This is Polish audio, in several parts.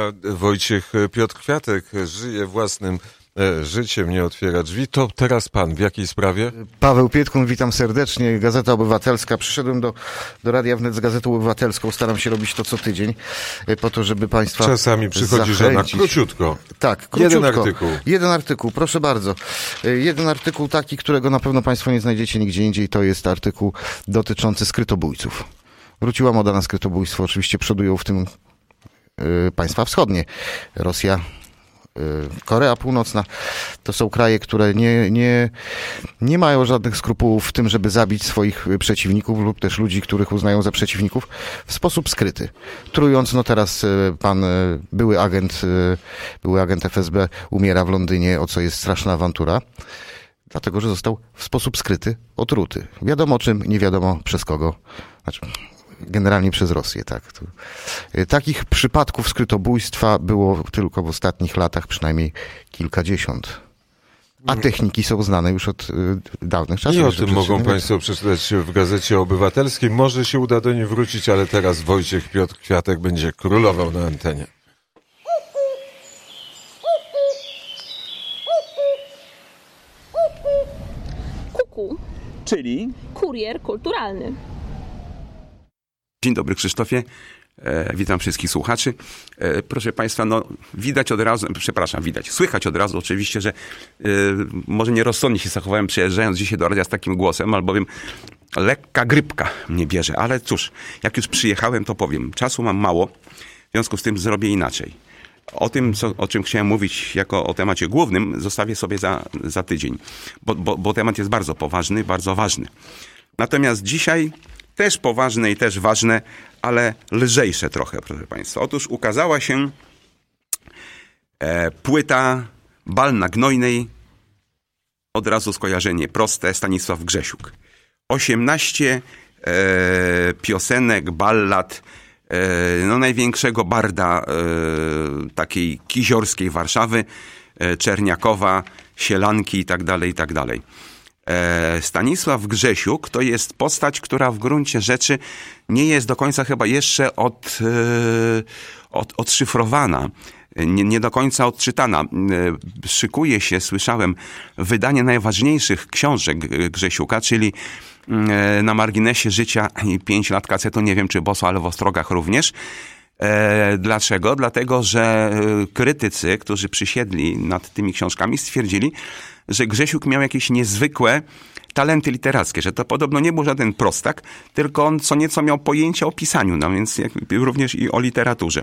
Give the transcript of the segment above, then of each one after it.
Wojciech Piotr Kwiatek żyje własnym życiem, nie otwiera drzwi. To teraz pan, w jakiej sprawie? Paweł Pietkun, witam serdecznie. Gazeta Obywatelska. Przyszedłem do Radia Wnet z Gazetą Obywatelską. Staram się robić to co tydzień, po to, żeby państwa czasami przychodzi żona. Króciutko. Tak, króciutko. Jeden artykuł. Jeden artykuł, proszę bardzo. Jeden artykuł taki, którego na pewno państwo nie znajdziecie nigdzie indziej, to jest artykuł dotyczący skrytobójców. Wróciła moda na skrytobójstwo. Oczywiście przodują w tym państwa wschodnie. Rosja, Korea Północna. To są kraje, które nie mają żadnych skrupułów w tym, żeby zabić swoich przeciwników lub też ludzi, których uznają za przeciwników w sposób skryty. Trując, no teraz pan były agent FSB umiera w Londynie, o co jest straszna awantura. Dlatego, że został w sposób skryty otruty. Wiadomo czym, nie wiadomo przez kogo. Znaczy, generalnie przez Rosję, tak. Takich przypadków skrytobójstwa było tylko w ostatnich latach przynajmniej kilkadziesiąt. A techniki są znane już od dawnych czasów. I o tym mogą państwo przeczytać w Gazecie Obywatelskiej. Może się uda do niej wrócić, ale teraz Wojciech Piotr Kwiatek będzie królował na antenie. Kuku. Czyli? Kurier kulturalny. Dzień dobry, Krzysztofie. Witam wszystkich słuchaczy. Proszę państwa, słychać od razu oczywiście, że może nierozsądnie się zachowałem, przyjeżdżając dzisiaj do radia z takim głosem, albowiem lekka grypka mnie bierze. Ale cóż, jak już przyjechałem, to powiem. Czasu mam mało, w związku z tym zrobię inaczej. O tym, o czym chciałem mówić jako o temacie głównym, zostawię sobie za tydzień, bo temat jest bardzo poważny, bardzo ważny. Natomiast dzisiaj też poważne i też ważne, ale lżejsze trochę, proszę państwa. Otóż ukazała się płyta Bal na Gnojnej. Od razu skojarzenie proste, Stanisław Grzesiuk. 18 piosenek, ballad największego barda takiej kiziorskiej Warszawy, Czerniakowa, Sielanki i tak dalej. Stanisław Grzesiuk to jest postać, która w gruncie rzeczy nie jest do końca chyba jeszcze odszyfrowana, nie do końca odczytana. Szykuje się, słyszałem, wydanie najważniejszych książek Grzesiuka, czyli Na marginesie życia i 5 lat kacetu, nie wiem czy boso, ale w Ostrogach również. Dlaczego? Dlatego, że krytycy, którzy przysiedli nad tymi książkami, stwierdzili, że Grzesiuk miał jakieś niezwykłe talenty literackie, że to podobno nie był żaden prostak, tylko on co nieco miał pojęcie o pisaniu, no więc również i o literaturze.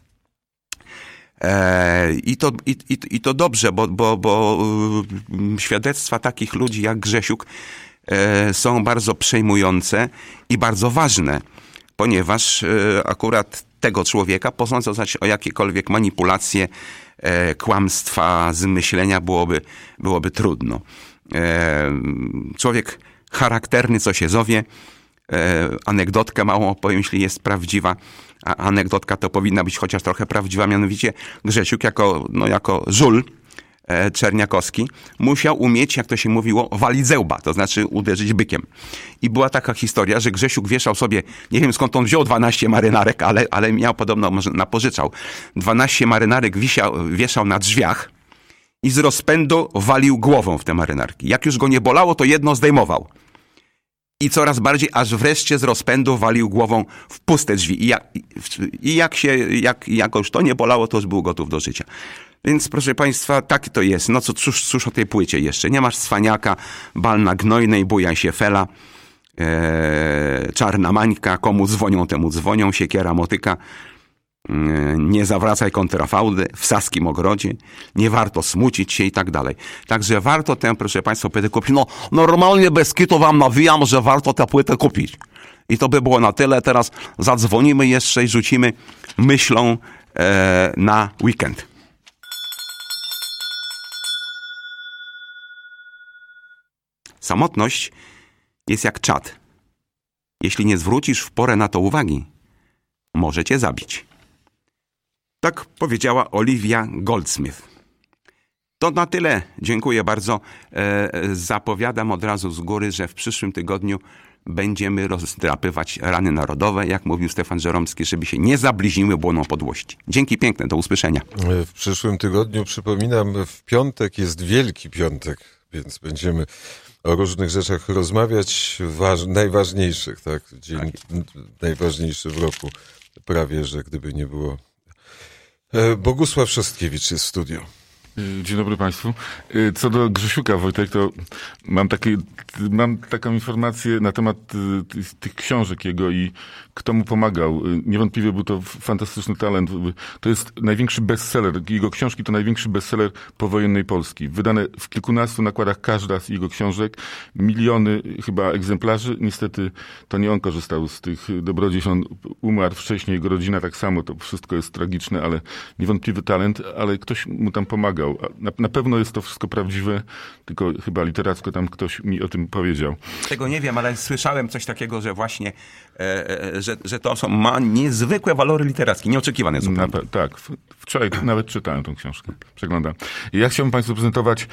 I to dobrze, bo świadectwa takich ludzi jak Grzesiuk są bardzo przejmujące i bardzo ważne, ponieważ akurat tego człowieka posądzać o jakiekolwiek manipulacje, kłamstwa, zmyślenia byłoby trudno. Człowiek charakterny, co się zowie. Anegdotkę małą opowiem, jeśli jest prawdziwa. A anegdotka to powinna być chociaż trochę prawdziwa. Mianowicie Grzesiuk jako żul czerniakowski musiał umieć, jak to się mówiło, walić zełba, to znaczy uderzyć bykiem. I była taka historia, że Grzesiuk wieszał sobie, nie wiem skąd on wziął 12 marynarek, ale miał podobno, może napożyczał. 12 marynarek wieszał na drzwiach i z rozpędu walił głową w te marynarki. Jak już go nie bolało, to jedno zdejmował. I coraz bardziej, aż wreszcie z rozpędu walił głową w puste drzwi. Jak już to nie bolało, to już był gotów do życia. Więc proszę państwa, tak to jest. No cóż o tej płycie jeszcze. Nie masz cwaniaka, Bal na Gnojnej, bujaj się fela, Czarna Mańka, komu dzwonią, temu dzwonią, Siekiera motyka, nie zawracaj kontrafałdy, w Saskim ogrodzie, nie warto smucić się i tak dalej. Także warto tę, proszę państwa, płytę kupić. No normalnie bez kitu wam nawijam, że warto tę płytę kupić. I to by było na tyle. Teraz zadzwonimy jeszcze i rzucimy myślą na weekend. Samotność jest jak czad. Jeśli nie zwrócisz w porę na to uwagi, może cię zabić. Tak powiedziała Olivia Goldsmith. To na tyle. Dziękuję bardzo. Zapowiadam od razu z góry, że w przyszłym tygodniu będziemy rozdrapywać rany narodowe, jak mówił Stefan Żeromski, żeby się nie zabliźniły błoną podłości. Dzięki piękne, do usłyszenia. W przyszłym tygodniu, przypominam, w piątek jest Wielki Piątek, więc będziemy o różnych rzeczach rozmawiać, najważniejszych, tak? Dzień najważniejszy w roku, prawie, że gdyby nie było. Bogusław Szostkiewicz jest w studio. Dzień dobry Państwu. Co do Grzesiuka, Wojtek, to mam taką informację na temat tych książek jego i kto mu pomagał. Niewątpliwie był to fantastyczny talent. To jest największy bestseller. Jego książki to największy bestseller powojennej Polski. Wydane w kilkunastu nakładach każda z jego książek. Miliony chyba egzemplarzy. Niestety to nie on korzystał z tych dobrodziejstw. On umarł wcześniej, jego rodzina tak samo. To wszystko jest tragiczne, ale niewątpliwy talent, ale ktoś mu tam pomagał. Na pewno jest to wszystko prawdziwe, tylko chyba literacko tam ktoś mi o tym powiedział. Tego nie wiem, ale słyszałem coś takiego, że właśnie, że to ma niezwykłe walory literackie, nieoczekiwane zupełnie. Tak, wczoraj nawet czytałem tą książkę, przeglądam. Ja chciałbym Państwu prezentować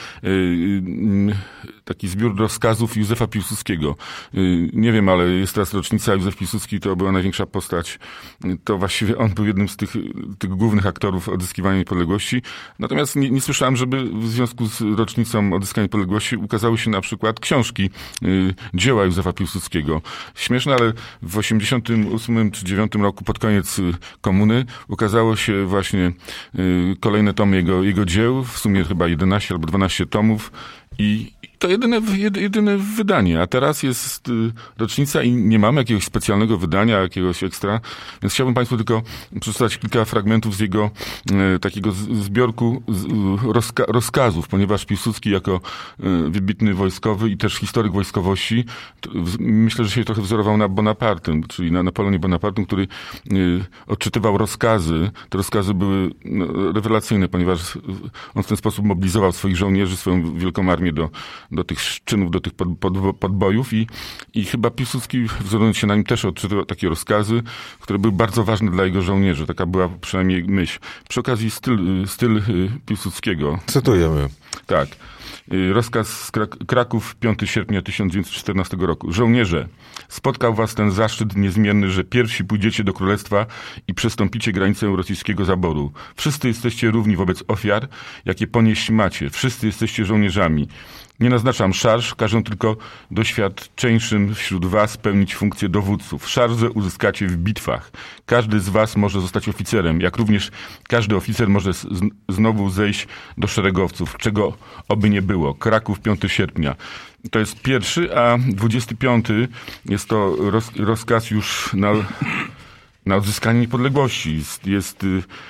taki zbiór rozkazów Józefa Piłsudskiego. Nie wiem, ale jest teraz rocznica. Józef Piłsudski to była największa postać. To właściwie on był jednym z tych głównych aktorów odzyskiwania niepodległości. Natomiast nie słyszałem, żeby w związku z rocznicą odzyskania niepodległości ukazały się na przykład książki, dzieła Józefa Piłsudskiego. Śmieszne, ale w 88 czy 9 roku, pod koniec komuny, ukazało się właśnie kolejne tomy jego dzieł, w sumie chyba 11 albo 12 tomów. I to jedyne wydanie, a teraz jest rocznica i nie mamy jakiegoś specjalnego wydania, jakiegoś ekstra, więc chciałbym Państwu tylko przeczytać kilka fragmentów z jego takiego zbiorku rozkazów, ponieważ Piłsudski jako wybitny wojskowy i też historyk wojskowości, myślę, że się trochę wzorował na Bonapartym, czyli na Napoleonie Bonapartym, który odczytywał rozkazy. Te rozkazy były rewelacyjne, ponieważ on w ten sposób mobilizował swoich żołnierzy, swoją wielką armię do tych czynów, do tych podbojów i chyba Piłsudski, wzorując się na nim, też odczytywał takie rozkazy, które były bardzo ważne dla jego żołnierzy. Taka była przynajmniej myśl. Przy okazji styl Piłsudskiego. Cytujemy. Tak. Rozkaz z Kraków, 5 sierpnia 1914 roku. Żołnierze, spotkał was ten zaszczyt niezmierny, że pierwsi pójdziecie do królestwa i przestąpicie granicę rosyjskiego zaboru. Wszyscy jesteście równi wobec ofiar, jakie ponieść macie. Wszyscy jesteście żołnierzami. Nie naznaczam szarż, każę tylko doświadczeńszym wśród was pełnić funkcję dowódców. Szarże uzyskacie w bitwach. Każdy z was może zostać oficerem, jak również każdy oficer może znowu zejść do szeregowców, czego oby nie było. Kraków, 5 sierpnia. To jest pierwszy, a 25 jest to rozkaz już na odzyskanie niepodległości. Jest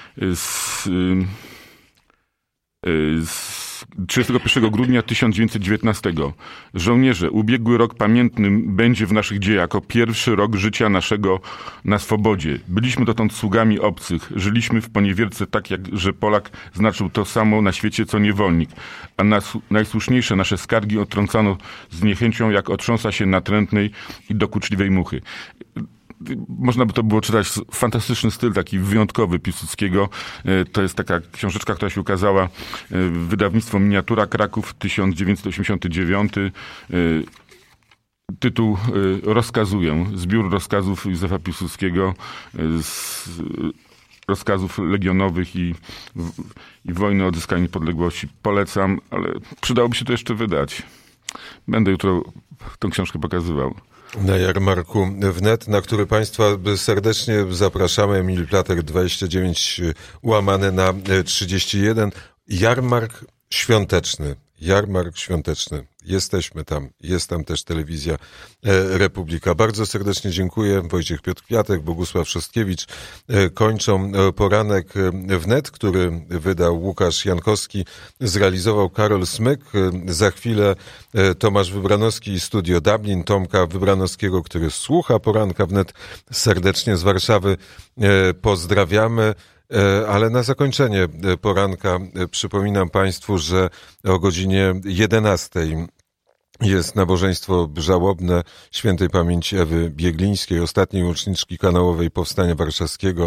31 grudnia 1919. Żołnierze, ubiegły rok pamiętnym będzie w naszych dziejach jako pierwszy rok życia naszego na swobodzie. Byliśmy dotąd sługami obcych. Żyliśmy w poniewierce tak, jak że Polak znaczył to samo na świecie, co niewolnik. A najsłuszniejsze nasze skargi odtrącano z niechęcią, jak otrząsa się natrętnej i dokuczliwej muchy. Można by to było czytać, fantastyczny styl, taki wyjątkowy Piłsudskiego. To jest taka książeczka, która się ukazała, wydawnictwo Miniatura, Kraków, 1989. Tytuł Rozkazuję. Zbiór rozkazów Józefa Piłsudskiego, z rozkazów legionowych i wojny o odzyskanie niepodległości. Polecam, ale przydałoby się to jeszcze wydać. Będę jutro tę książkę pokazywał. Na jarmarku wnet, na który Państwa serdecznie zapraszamy. Emil Plater 29 łamane na 31. Jarmark świąteczny. Jarmark świąteczny. Jesteśmy tam. Jest tam też telewizja Republika. Bardzo serdecznie dziękuję. Wojciech Piotr Kwiatek, Bogusław Szostkiewicz kończą poranek wnet, który wydał Łukasz Jankowski, zrealizował Karol Smyk. Za chwilę Tomasz Wybranowski i Studio Dublin. Tomka Wybranowskiego, który słucha poranka wnet, serdecznie z Warszawy pozdrawiamy. Ale na zakończenie poranka przypominam Państwu, że o godzinie 11 jest nabożeństwo żałobne świętej pamięci Ewy Bieglińskiej, ostatniej uczniczki kanałowej Powstania Warszawskiego.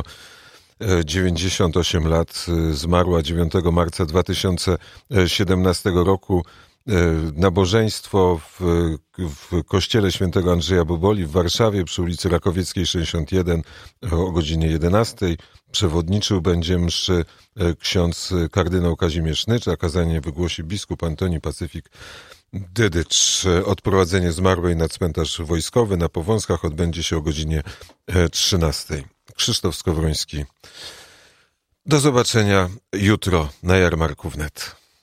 98 lat, zmarła 9 marca 2017 roku. nabożeństwo w kościele świętego Andrzeja Boboli w Warszawie przy ulicy Rakowieckiej 61 o godzinie 11. Przewodniczył będzie mszy ksiądz kardynał Kazimierz Nycz, a kazanie wygłosi biskup Antoni Pacyfik Dydycz. Odprowadzenie zmarłej na cmentarz wojskowy na Powązkach odbędzie się o godzinie 13. Krzysztof Skowroński. Do zobaczenia jutro na Jarmarku Wnet.